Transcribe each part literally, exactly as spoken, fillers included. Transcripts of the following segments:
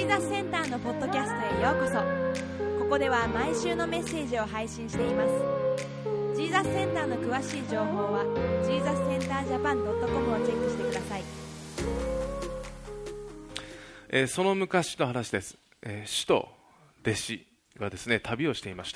ーザスセンターのポッドキャストへようこそ。ここでは毎週のメッセージを配信しています。ジーザスセンターの詳しい情報は ジーザスセンタージャパンドットコム をチェックしてください。 えー、その昔の話です。えー、使徒弟子がですね旅をしていました。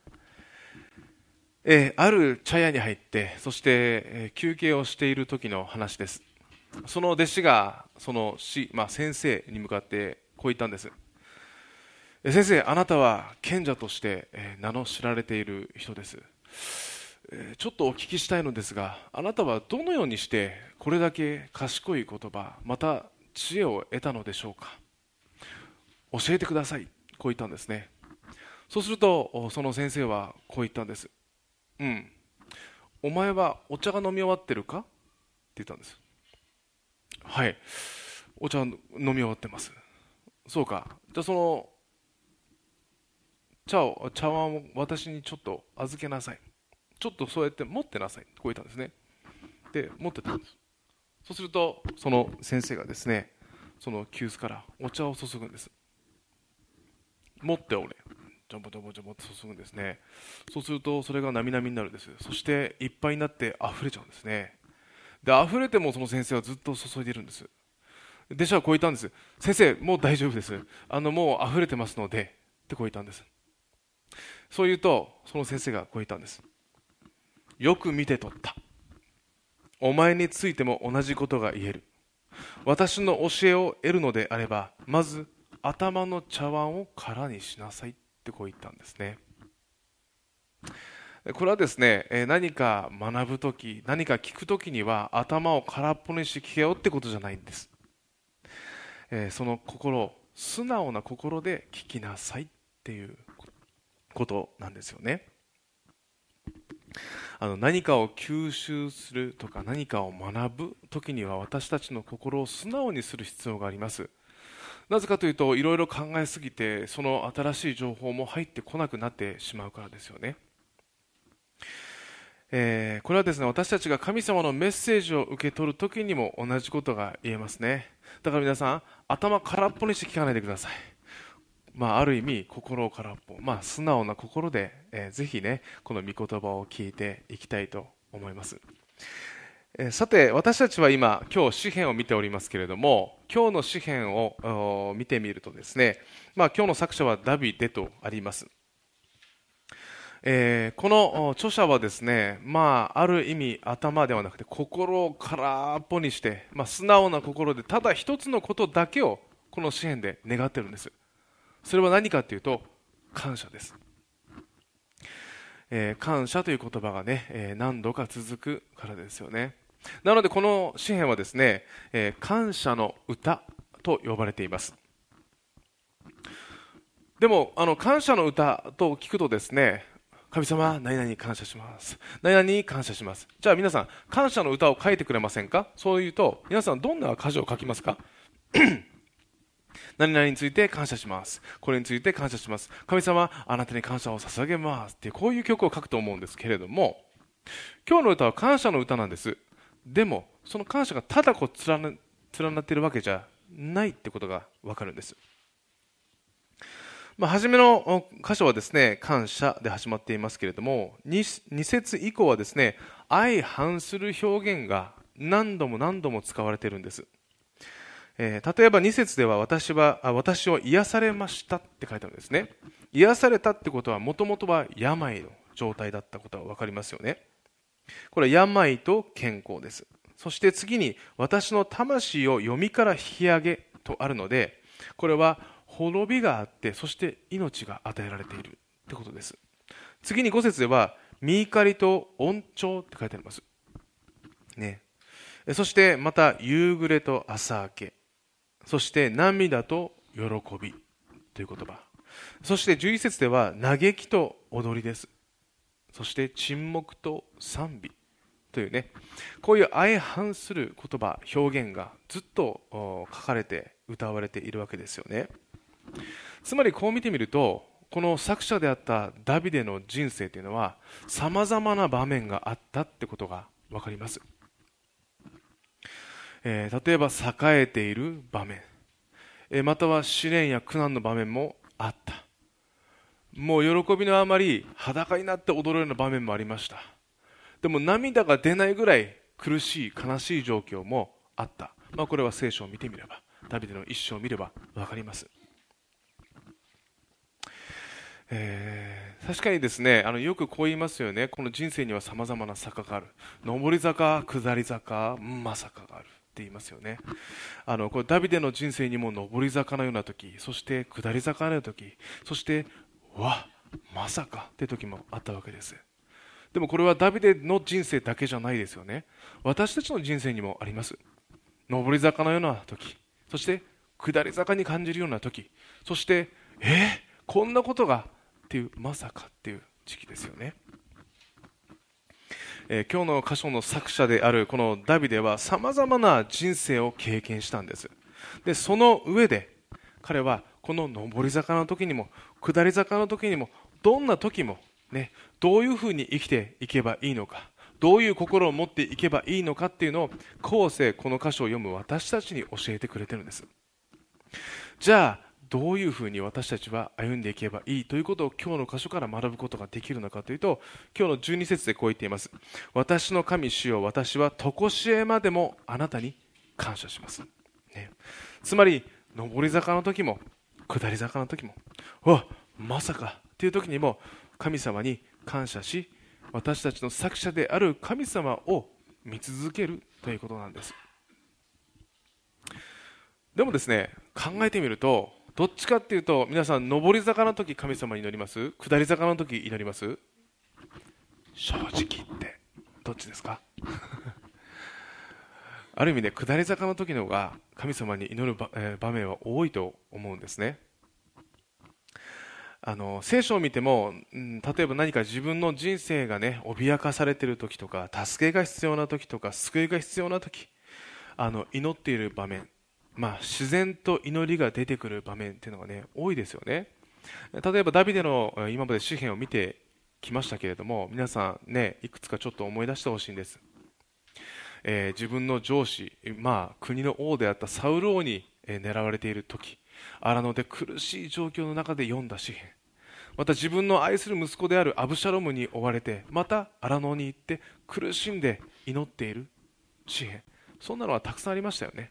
えー、ある茶屋に入って、そして、えー、休憩をしている時の話です。その弟子がその師、まあ、先生に向かってこう言ったんです。えー、先生、あなたは賢者として、えー、名の知られている人です。えー、ちょっとお聞きしたいのですが、あなたはどのようにしてこれだけ賢い言葉、また知恵を得たのでしょうか。教えてください。こう言ったんですね。そうするとその先生はこう言ったんです。うん、お前はお茶が飲み終わってるかって言ったんです。はい、お茶飲み終わってます。そうか、じゃあその茶を茶碗を私にちょっと預けなさい。ちょっとそうやって持ってなさい。こう言ったんですね。で、持ってたんです。そうするとその先生がですね、その急須からお茶を注ぐんです。持っておれ、ジャボジャボジャボと注ぐんですね。そうするとそれがなみなみになるんです。そしていっぱいになって溢れちゃうんですね。で、溢れてもその先生はずっと注いでいるんです。弟子はこう言ったんです。先生、もう大丈夫です。あのもう溢れてますのでってこう言ったんです。そう言うとその先生がこう言ったんです。よく見て取った。お前についても同じことが言える。私の教えを得るのであれば、まず頭の茶碗を空にしなさいってこう言ったんですね。これはですね、何か学ぶとき、何か聞くときには頭を空っぽにして聞けよってことじゃないんです。その心、素直な心で聞きなさいっていうことなんですよね。あの何かを吸収するとか何かを学ぶときには私たちの心を素直にする必要があります。なぜかというと、いろいろ考えすぎてその新しい情報も入ってこなくなってしまうからですよね。えー、これはですね、私たちが神様のメッセージを受け取るときにも同じことが言えますね。だから皆さん、頭空っぽにして聞かないでください。まあ、ある意味心を空っぽ、まあ、素直な心で、えー、ぜひねこの御言葉を聞いていきたいと思います。えー、さて、私たちは今今日詩編を見ておりますけれども、今日の詩編を見てみるとですね、まあ、今日の作者はダビデとあります。えー、この著者はですね、まあ、ある意味頭ではなくて心を空っぽにして、まあ、素直な心でただ一つのことだけをこの詩編で願っているんです。それは何かというと感謝です。えー、感謝という言葉がね、えー、何度か続くからですよね。なのでこの詩編はですね、えー、感謝の歌と呼ばれています。でもあの感謝の歌と聞くとですね、神様何々感謝します、何々に感謝します。じゃあ皆さん感謝の歌を書いてくれませんか。そう言うと皆さんどんな歌詞を書きますか。何々について感謝します、これについて感謝します、神様あなたに感謝を捧げますっていう、こういう曲を書くと思うんですけれども、今日の歌は感謝の歌なんです。でもその感謝がただこう連な、連なっているわけじゃないってことが分かるんです。まあ、初めの箇所はですね感謝で始まっていますけれども、 2, 2節以降はですね相反する表現が何度も何度も使われているんです。えー、例えばに節では 私は私を癒されましたって書いてあるんですね。癒されたってことはもともとは病の状態だったことは分かりますよね。これは病と健康です。そして次に私の魂を読みから引き上げとあるので、これは滅びがあって、そして命が与えられているってことです。次にご節では御怒りと恩寵って書いてありますね。そしてまた夕暮れと朝明け、そして涙と喜びという言葉、そしてじゅういち節では嘆きと踊りです。そして沈黙と賛美というね、こういう相反する言葉、表現がずっと書かれて歌われているわけですよね。つまりこう見てみると、この作者であったダビデの人生というのはさまざまな場面があったってことが分かります。えー、例えば栄えている場面、 または試練や苦難の場面もあった。もう喜びのあまり裸になって踊るような場面もありました。でも涙が出ないぐらい苦しい悲しい状況もあった。まあ、これは聖書を見てみれば、ダビデの一生を見れば分かります。えー、確かにですね、あのよくこう言いますよね。この人生にはさまざまな坂がある。上り坂、下り坂、まさかがあるって言いますよね。あのこれダビデの人生にも上り坂のような時、そして下り坂のような時、そしてわまさかって時もあったわけです。でもこれはダビデの人生だけじゃないですよね。私たちの人生にもあります。上り坂のような時、そして下り坂に感じるような時、そしてえー、こんなことがっていうまさかっていう時期ですよね。えー、今日の箇所の作者であるこのダビデはさまざまな人生を経験したんです。でその上で彼はこの上り坂の時にも下り坂の時にもどんな時も、ね、どういうふうに生きていけばいいのか、どういう心を持っていけばいいのかっていうのを後世この箇所を読む私たちに教えてくれてるんです。じゃあどういうふうに私たちは歩んでいけばいいということを今日の箇所から学ぶことができるのかというと、今日のじゅうに節でこう言っています。私の神主よ、私は常しえまでもあなたに感謝します、ね、つまり上り坂の時も下り坂の時もわまさかという時にも神様に感謝し、私たちの作者である神様を見続けるということなんです。でもですね、考えてみるとどっちかっていうと、皆さん上り坂の時神様に祈ります？下り坂の時祈ります？正直言ってどっちですか？ある意味で下り坂の時の方が神様に祈る 場,、えー、場面は多いと思うんですね。あの聖書を見ても、うん、例えば何か自分の人生がね脅かされている時とか、助けが必要な時とか、救いが必要な時、あの祈っている場面、まあ、自然と祈りが出てくる場面っていうのがね多いですよね。例えばダビデの今まで詩篇を見てきましたけれども、皆さんねいくつかちょっと思い出してほしいんです。えー、自分の上司、まあ、国の王であったサウル王に狙われている時、荒野で苦しい状況の中で読んだ詩篇、また自分の愛する息子であるアブシャロムに追われてまた荒野に行って苦しんで祈っている詩篇、そんなのはたくさんありましたよね。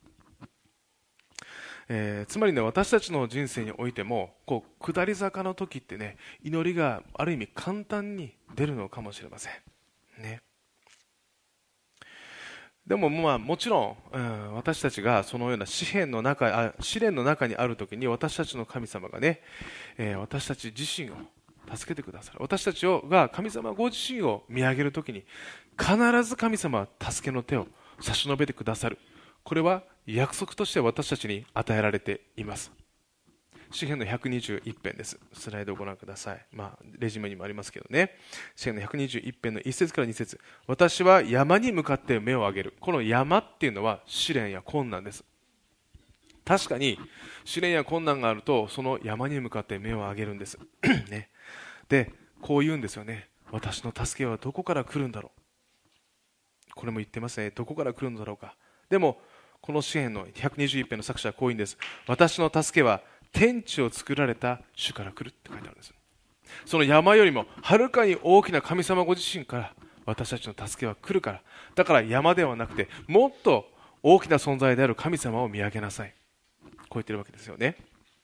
えー、つまりね、私たちの人生においてもこう下り坂の時ってね、祈りがある意味簡単に出るのかもしれませんね。でもまあもちろん、うん、私たちがそのような試練の中、あ試練の中にある時に私たちの神様がね、えー、私たち自身を助けてくださる。私たちをが神様ご自身を見上げる時に必ず神様は助けの手を差し伸べてくださる。これは約束として私たちに与えられています。詩編のひゃくにじゅういち編です。スライドをご覧ください。まあ、レジュメにもありますけどね。詩編のひゃくにじゅういち編のいち節からに節。私は山に向かって目を上げる。この山っていうのは試練や困難です。確かに試練や困難があるとその山に向かって目を上げるんです、ね、でこう言うんですよね。私の助けはどこから来るんだろう。これも言ってますね。どこから来るのだろうか。でもこの詩編のひゃくにじゅういち編の作者はこう言うんです。私の助けは天地を作られた主から来るって書いてあるんです。その山よりもはるかに大きな神様ご自身から私たちの助けは来るから。だから山ではなくてもっと大きな存在である神様を見上げなさい。こう言ってるわけですよね。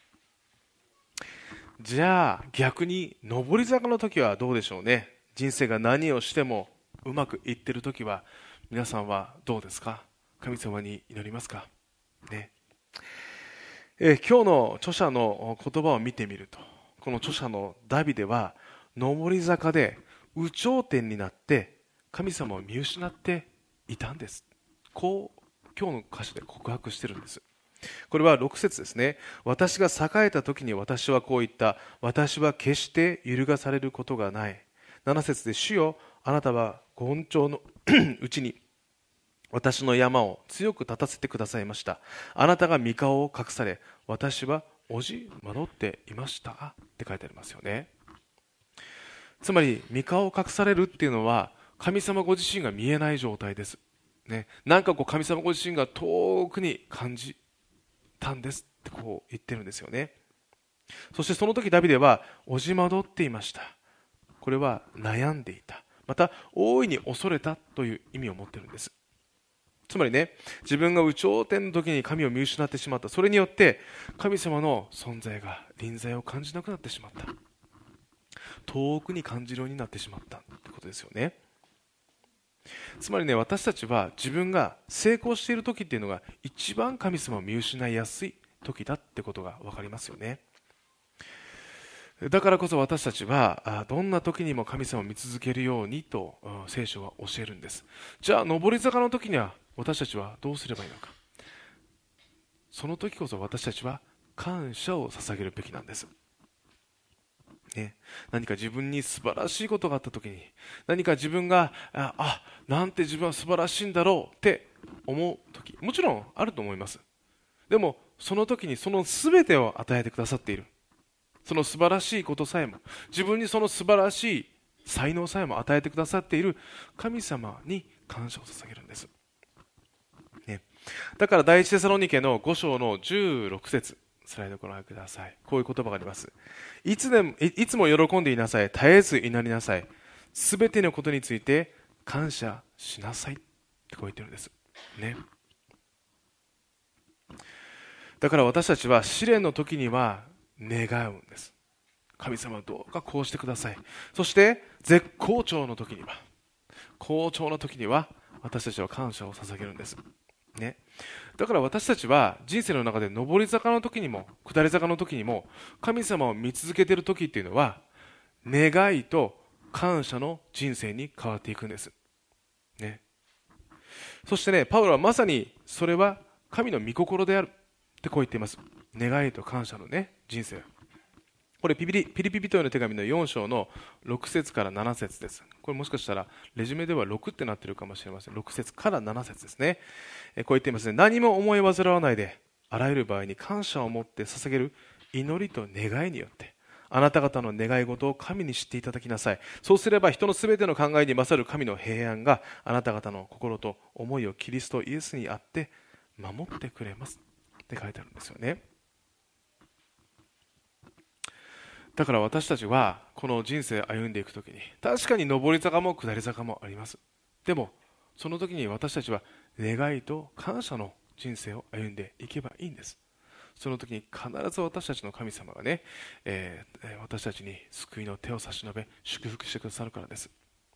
じゃあ逆に上り坂の時はどうでしょうね。人生が何をしてもうまくいってる時は皆さんはどうですか。神様に祈りますか、ねえー、今日の著者の言葉を見てみると、この著者のダビデは上り坂で有頂天になって神様を見失っていたんです。こう今日の歌詞で告白してるんです。これはろく節ですね。私が栄えた時に私はこう言った。私は決して揺るがされることがない。なな節で主よあなたは権長のうちに私の山を強く立たせてくださいました。あなたが御顔を隠され私はおじ惑っていましたって書いてありますよね。つまり御顔を隠されるっていうのは神様ご自身が見えない状態です、ね、なんかこう神様ご自身が遠くに感じったんですってこう言ってるんですよね。そしてその時ダビデはおじまどっていました。これは悩んでいた、また大いに恐れたという意味を持っているんです。つまりね、自分が有頂天の時に神を見失ってしまった。それによって神様の存在が臨在を感じなくなってしまった。遠くに感じるようになってしまったってことですよね。つまりね、私たちは自分が成功している時っていうのが一番神様を見失いやすい時だってことが分かりますよね。だからこそ私たちはどんな時にも神様を見続けるようにと聖書は教えるんです。じゃあ上り坂の時には私たちはどうすればいいのか。その時こそ私たちは感謝を捧げるべきなんです、ね、何か自分に素晴らしいことがあった時に、何か自分がああなんて自分は素晴らしいんだろうって思う時、もちろんあると思います。でもその時にその全てを与えてくださっている、その素晴らしいことさえも、自分にその素晴らしい才能さえも与えてくださっている神様に感謝を捧げるんです、ね、だから第一テサロニケのご章のじゅうろく節、スライドご覧ください。こういう言葉があります。いつでも、い、いつも喜んでいなさい。絶えず祈りなさい。すべてのことについて感謝しなさいってこう言ってるんです、ね、だから私たちは試練の時には願うんです。神様どうかこうしてください。そして絶好調の時には、好調の時には私たちは感謝を捧げるんです、ね、だから私たちは人生の中で上り坂の時にも下り坂の時にも神様を見続けている時っていうのは願いと感謝の人生に変わっていくんです、ね、そしてね、パウロはまさにそれは神の御心であるってこう言っています。願いと感謝のね人生、これピリピリピ人への手紙のよん章のろく節からなな節です。これもしかしたらレジュメではろくってなっているかもしれません。ろく節からなな節ですね。えこう言っていますね。何も思い煩わないで、あらゆる場合に感謝を持って捧げる祈りと願いによってあなた方の願い事を神に知っていただきなさい。そうすれば人のすべての考えに勝る神の平安があなた方の心と思いをキリストイエスにあって守ってくれますって書いてあるんですよね。だから私たちはこの人生歩んでいくときに確かに上り坂も下り坂もあります。でもその時に私たちは願いと感謝の人生を歩んでいけばいいんです。その時に必ず私たちの神様がね、えー、私たちに救いの手を差し伸べ祝福してくださるからです。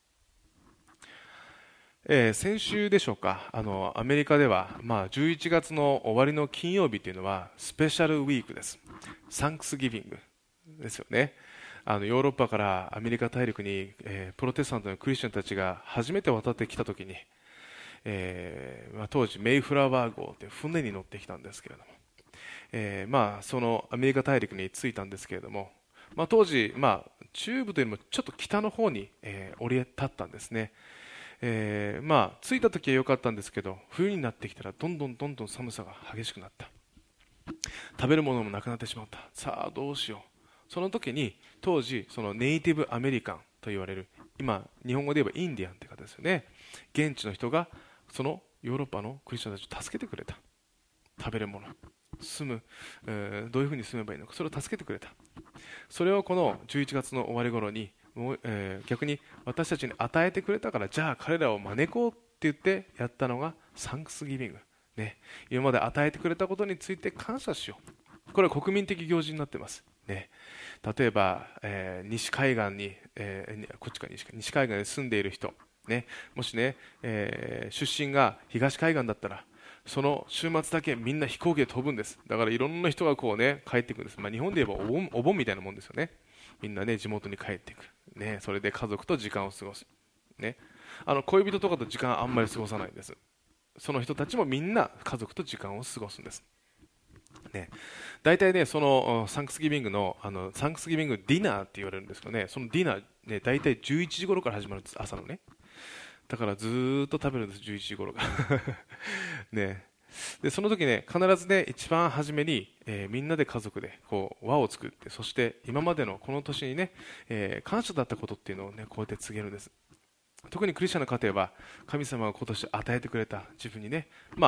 えー、先週でしょうか、あのアメリカでは、まあ、じゅういちがつの終わりの金曜日というのはスペシャルウィークです。サンクスギビングですよね。あのヨーロッパからアメリカ大陸に、えー、プロテスタントのクリスチャンたちが初めて渡ってきたときに、えーまあ、当時メイフラワー号という船に乗ってきたんですけれども、えーまあ、そのアメリカ大陸に着いたんですけれども、まあ、当時、まあ、中部というよりもちょっと北の方に、えー、降り立ったんですね。えーまあ、着いた時は良かったんですけど、冬になってきたらどんどんどんどん寒さが激しくなった。食べるものもなくなってしまった。さあどうしよう。その時に当時そのネイティブアメリカンと言われる、今日本語で言えばインディアンって方ですよね。現地の人がそのヨーロッパのクリスチャンたちを助けてくれた。食べるもの、住む、えー、どういうふうに住めばいいのか、それを助けてくれた。それをこのじゅういちがつの終わり頃にもう、えー、逆に私たちに与えてくれたから、じゃあ彼らを招こうって言ってやったのがサンクスギビング、ね、今まで与えてくれたことについて感謝しよう。これは国民的行事になっています、ね、例えば、えー、西海岸に、えー、こっちか西西海岸に住んでいる人、ね、もしね、えー、出身が東海岸だったらその週末だけみんな飛行機で飛ぶんです。だからいろんな人がこう、ね、帰ってくるんです、まあ、日本で言えばお盆、お盆みたいなもんですよね。みんな、ね、地元に帰っていく、ね、それで家族と時間を過ごす、ね、あの恋人とかと時間あんまり過ごさないんです。その人たちもみんな家族と時間を過ごすんです、ね、大体ね、そのサンクスギビングの、あのサンクスギビングディナーって言われるんですけどね、そのディナー、ね、大体じゅういちじ頃から始まるんです、朝のね。だからずーっと食べるんです、じゅういちじ頃からね。でその時ね、必ずね、一番初めに、えー、みんなで家族でこう輪を作って、そして今までのこの年にね、えー、感謝だったことっていうのをね、こうやって告げるんです。特にクリスチャンの家庭は神様が今年与えてくれた自分にね、まあ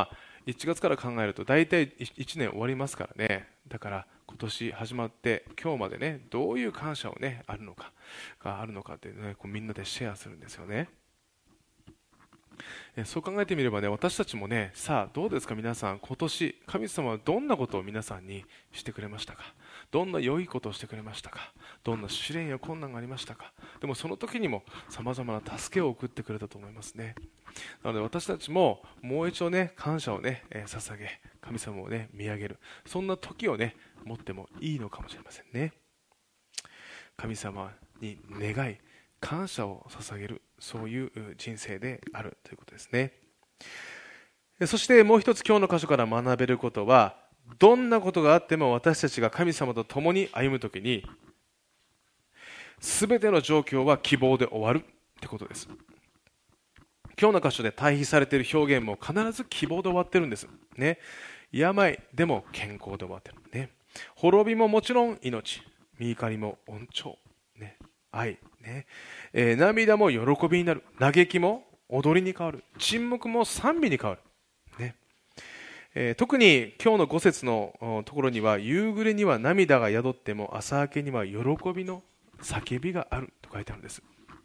いちがつから考えると大体いちねん終わりますからね。だから今年始まって今日までね、どういう感謝をねあるのかがあるのかっていうね、こうみんなでシェアするんですよね。えそう考えてみればね、私たちもね、さあどうですか皆さん、今年神様はどんなことを皆さんにしてくれましたか。どんな良いことをしてくれましたか。どんな試練や困難がありましたか。でもその時にもさまざまな助けを送ってくれたと思いますね。なので私たちももう一度ね、感謝をね、えー捧げ、神様をね見上げる、そんな時をね持ってもいいのかもしれませんね。神様に願い感謝を捧げる、そういう人生であるということですね。そしてもう一つ今日の箇所から学べることは、どんなことがあっても私たちが神様と共に歩むときに、全ての状況は希望で終わるってことです。今日の箇所で対比されている表現も必ず希望で終わってるんですね。病でも健康で終わってるね。滅びももちろん命、身怒りも恩寵、ね、愛、ねえー、涙も喜びになる、嘆きも踊りに変わる、沈黙も賛美に変わる、ねえー、特に今日のご節のところには、夕暮れには涙が宿っても朝明けには喜びの叫びがあると書いてあるんです。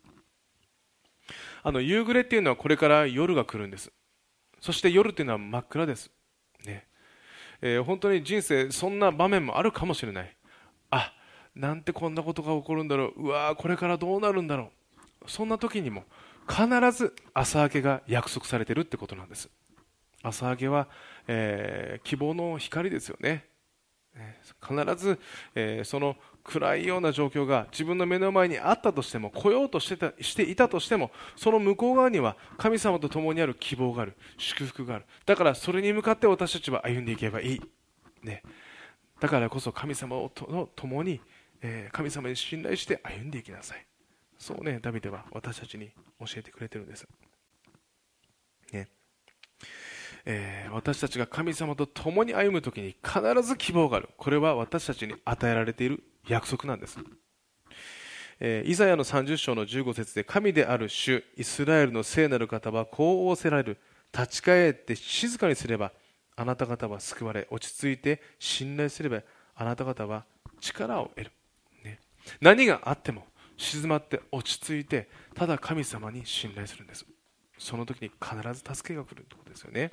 あの夕暮れっていうのはこれから夜が来るんです。そして夜っていうのは真っ暗です、ねえー、本当に人生そんな場面もあるかもしれない。あ、なんてこんなことが起こるんだろう、うわーこれからどうなるんだろう。そんな時にも必ず朝明けが約束されているってことなんです。朝明けは、えー、希望の光ですよね。必ず、えー、その暗いような状況が自分の目の前にあったとしても、来ようとしてた、していたとしても、その向こう側には神様と共にある希望がある、祝福がある。だからそれに向かって私たちは歩んでいけばいい、ね、だからこそ神様と共に、えー、神様に信頼して歩んでいきなさい。そうね、ダビデは私たちに教えてくれてるんです、ねえー、私たちが神様と共に歩むときに必ず希望がある。これは私たちに与えられている約束なんです。えー、イザヤのさんじゅっ章のじゅうご節で、神である主イスラエルの聖なる方はこう仰せられる。立ち返って静かにすればあなた方は救われ、落ち着いて信頼すればあなた方は力を得る、ね、何があっても静まって落ち着いて、ただ神様に信頼するんです。その時に必ず助けが来るということですよね。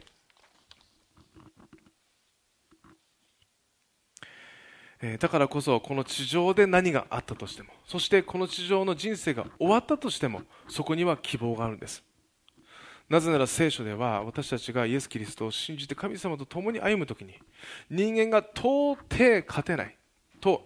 だからこそこの地上で何があったとしても、そしてこの地上の人生が終わったとしても、そこには希望があるんです。なぜなら聖書では、私たちがイエス・キリストを信じて神様と共に歩むときに、人間が到底勝てないと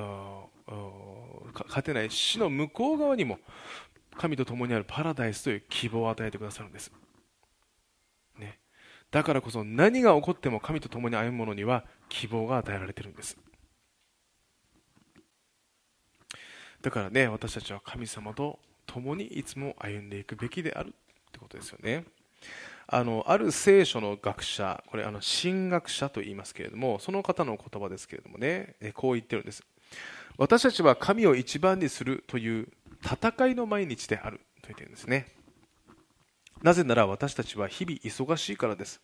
勝てない死の向こう側にも神と共にあるパラダイスという希望を与えてくださるんです、ね、だからこそ何が起こっても神と共に歩む者には希望が与えられているんです。だからね、私たちは神様と共にいつも歩んでいくべきであるってことですよね。あのある聖書の学者、これあの神学者と言いますけれども、その方の言葉ですけれどもね、こう言ってるんです。私たちは神を一番にするという戦いの毎日であると言っているんですね。なぜなら私たちは日々忙しいからです。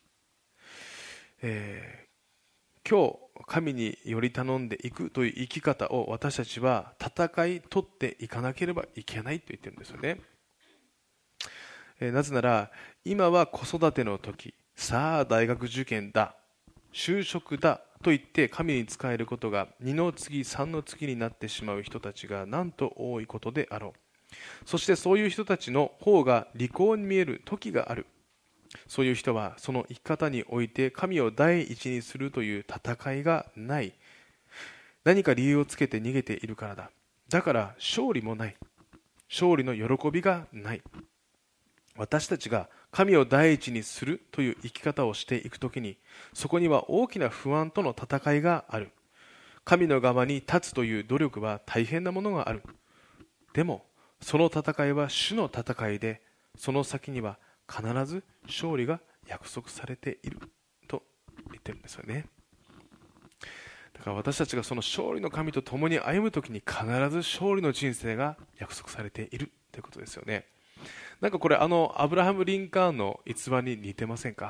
えー今日神により頼んでいくという生き方を私たちは戦い取っていかなければいけないと言ってるんですよね。えー、なぜなら今は子育ての時、さあ大学受験だ、就職だと言って神に仕えることがにの次さんの次になってしまう人たちがなんと多いことであろう。そしてそういう人たちの方が利口に見える時がある。そういう人はその生き方において神を第一にするという戦いがない。何か理由をつけて逃げているからだ。だから勝利もない。勝利の喜びがない。私たちが神を第一にするという生き方をしていくときに、そこには大きな不安との戦いがある。神の側に立つという努力は大変なものがある。でもその戦いは主の戦いで、その先には必ず勝利が約束されていると言ってるんですよね。だから私たちがその勝利の神と共に歩むときに必ず勝利の人生が約束されているということですよね。なんかこれあのアブラハム・リンカーンの逸話に似てませんか。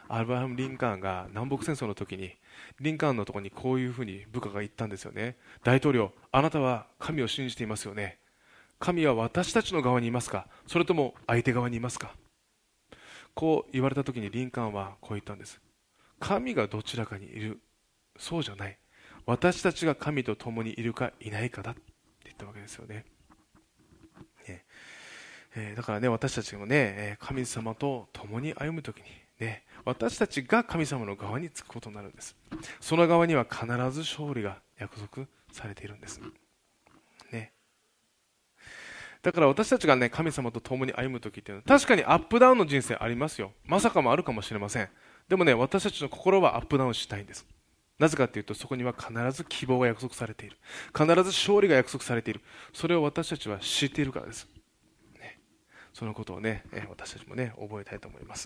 アブラハム・リンカーンが南北戦争の時にリンカーンのところにこういうふうに部下が言ったんですよね。大統領、あなたは神を信じていますよね。神は私たちの側にいますか、それとも相手側にいますか。こう言われた時にリンカーンはこう言ったんです。神がどちらかにいる、そうじゃない、私たちが神と共にいるかいないかだって言ったわけですよね。ねえー、だからね、私たちもね、神様と共に歩むときにね、私たちが神様の側につくことになるんです。その側には必ず勝利が約束されているんです、ね、だから私たちがね、神様と共に歩むときっていうのは確かにアップダウンの人生ありますよ。まさかもあるかもしれません。でもね、私たちの心はアップダウンしたいんです。なぜかというと、そこには必ず希望が約束されている、必ず勝利が約束されている。それを私たちは知っているからです、ね、そのことをね、私たちもね、覚えたいと思います。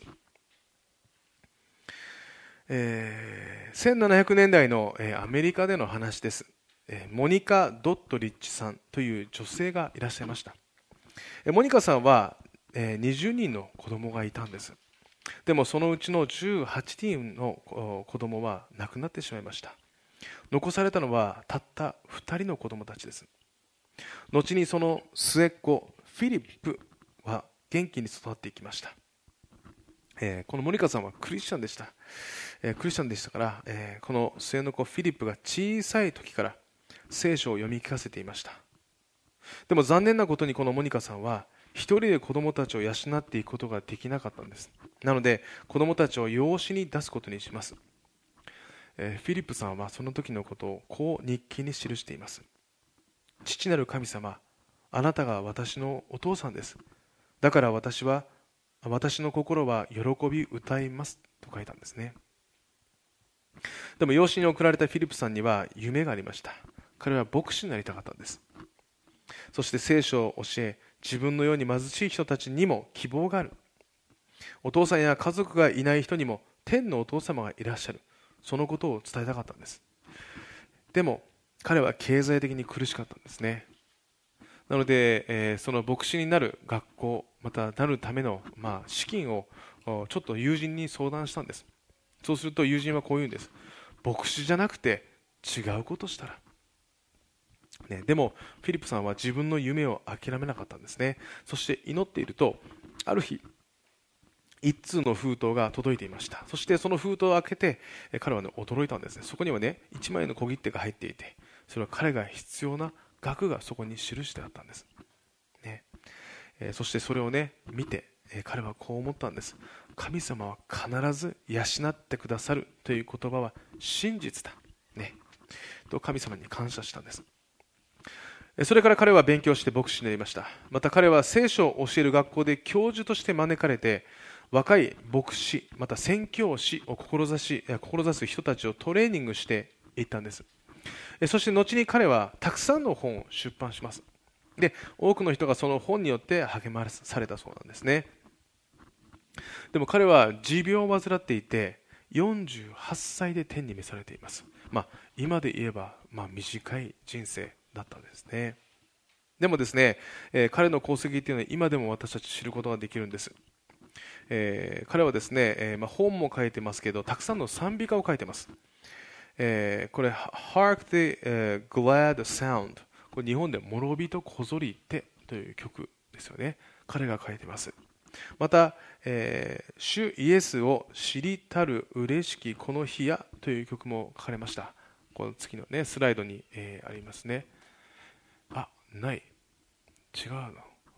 えー、せんななひゃくねんだいの、えー、アメリカでの話です。えー、モニカ・ドットリッチさんという女性がいらっしゃいました。えー、モニカさんは、えー、にじゅうにんの子供がいたんです。でもそのうちのじゅうはちにんの子供は亡くなってしまいました。残されたのはたったふたりの子供たちです。後にその末っ子フィリップは元気に育っていきました。えー、このモニカさんはクリスチャンでした。えー、クリスチャンでしたから、えー、この末の子フィリップが小さい時から聖書を読み聞かせていました。でも残念なことにこのモニカさんは一人で子供たちを養っていくことができなかったんです。なので子供たちを養子に出すことにします。えー、フィリップさんはその時のことをこう日記に記しています。父なる神様、あなたが私のお父さんです。だから私は私の心は喜び歌いますと書いたんですね。でも養子に送られたフィリップさんには夢がありました。彼は牧師になりたかったんです。そして聖書を教え、自分のように貧しい人たちにも希望がある。お父さんや家族がいない人にも天のお父様がいらっしゃる。そのことを伝えたかったんです。でも彼は経済的に苦しかったんですね。なので、えー、その牧師になる学校、またなるための、まあ、資金をちょっと友人に相談したんです。そうすると友人はこう言うんです。牧師じゃなくて違うことしたら、ね、でもフィリップさんは自分の夢を諦めなかったんですね。そして祈っていると、ある日一通の封筒が届いていました。そしてその封筒を開けて彼は、ね、驚いたんですね。そこにはね、いちまいの小切手が入っていて、それは彼が必要な額がそこに記してあったんです、ねえー、そしてそれをね見て、えー、彼はこう思ったんです。神様は必ず養ってくださるという言葉は真実だ、ね、と神様に感謝したんです。それから彼は勉強して牧師になりました。また彼は聖書を教える学校で教授として招かれて、若い牧師また宣教師を志し志す人たちをトレーニングしていったんです。そして後に彼はたくさんの本を出版します。で、多くの人がその本によって励まされたそうなんですね。でも彼は持病を患っていてよんじゅうはっさいで天に召されています。まあ、今で言えば、まあ、短い人生だったんですね。でもですね、えー、彼の功績というのは今でも私たち知ることができるんです。えー、彼はですね、えーまあ、本も書いてますけど、たくさんの賛美歌を書いてます。えー、これ Hark the、uh, Glad Sound、 これ日本で諸人こぞりてという曲ですよね。彼が書いてます。また、えー、主イエスを知りたる嬉しきこの日やという曲も書かれました。この次の、ね、スライドに、えー、ありますね。あ、ない違うの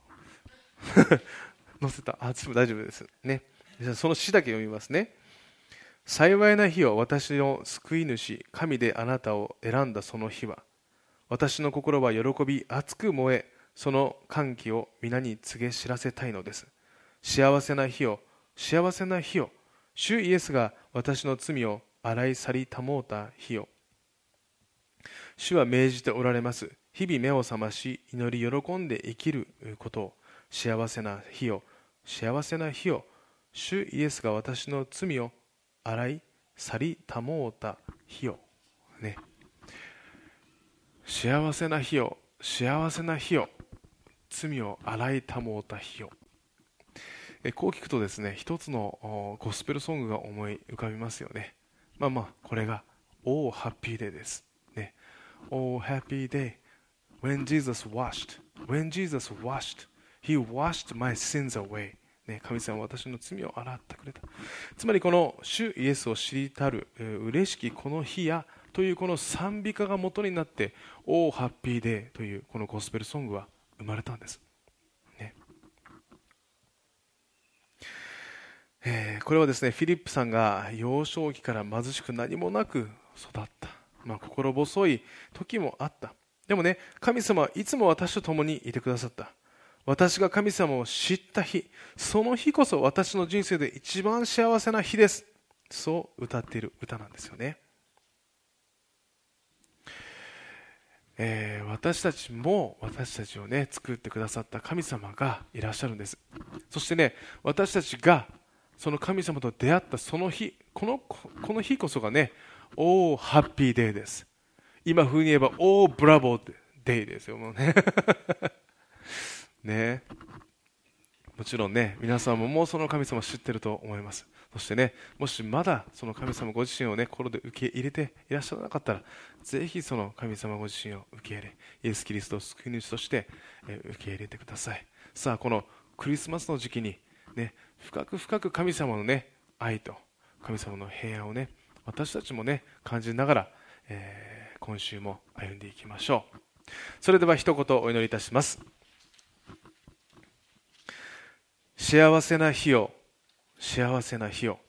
載せた。あ、大丈夫ですね。じゃあその詩だけ読みますね。幸いな日を私の救い主神であなたを選んだその日は、私の心は喜び熱く燃え、その歓喜を皆に告げ知らせたいのです。幸せな日を幸せな日を、主イエスが私の罪を洗い去りたもうた日を。主は命じておられます。日々目を覚まし祈り喜んで生きることを。幸せな日を幸せな日を、主イエスが私の罪を洗い去りたもうた日を、ね、幸せな日を幸せな日を、罪を洗いたもうた日を、 えこう聞くとですね、一つのゴスペルソングが思い浮かびますよね。まあまあ、これが Oh Happy Day です、ね、Oh Happy Day When Jesus washed When Jesus washed He washed my sins away、ね、神様は私の罪を洗ってくれた。つまりこの主イエスを知りたる嬉しきこの日やというこの賛美歌が元になって Oh Happy Day というこのゴスペルソングは生まれたんです、ね。えー、これはですね、フィリップさんが幼少期から貧しく何もなく育った、まあ、心細い時もあった。でもね、神様はいつも私と共にいてくださった。私が神様を知った日、その日こそ私の人生で一番幸せな日です、そう歌っている歌なんですよね。えー、私たちも私たちをね作ってくださった神様がいらっしゃるんです。そしてね、私たちがその神様と出会ったその日、この、この日こそがね、Oh Happy Day です。今風に言えば Oh Bravo Day ですよ、もうねね、もちろんね、皆さんももうその神様を知っていると思います。そしてね、もしまだその神様ご自身をね心で受け入れていらっしゃらなかったら、ぜひその神様ご自身を受け入れ、イエス・キリストを救い主として受け入れてください。さあ、このクリスマスの時期にね、深く深く神様のね愛と神様の平安をね、私たちもね感じながら、えー、今週も歩んでいきましょう。それでは一言お祈りいたします。幸せな日を、幸せな日を。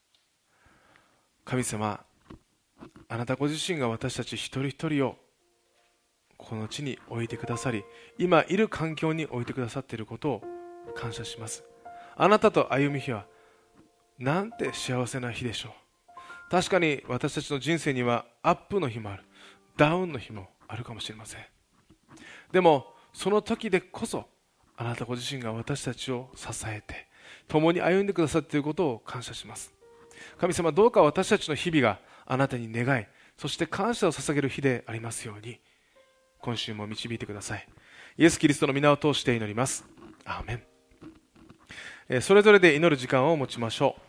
神様、あなたご自身が私たち一人一人をこの地に置いてくださり、今いる環境に置いてくださっていることを感謝します。あなたと歩む日はなんて幸せな日でしょう。確かに私たちの人生にはアップの日もある、ダウンの日もあるかもしれません。でもその時でこそあなたご自身が私たちを支えて共に歩んでくださっていることを感謝します。神様、どうか私たちの日々があなたに願い、そして感謝を捧げる日でありますように、今週も導いてください。イエス・キリストの皆を通して祈ります。アーメン。それぞれで祈る時間を持ちましょう。